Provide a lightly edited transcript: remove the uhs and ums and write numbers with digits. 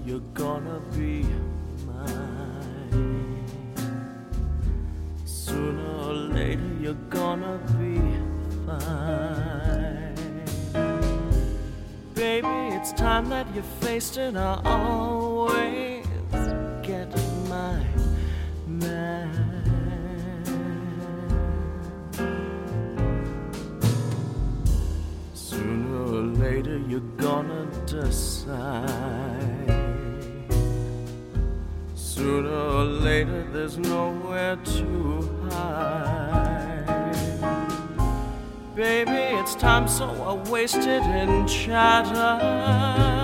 you're gonna be mine. Sooner or later you're gonna be fine. Baby, it's time that you faced it. I'll always get my man. Sooner or later you're gonna decide. Sooner or later there's nowhere to hide. Baby, it's time, so I wasted in chatter.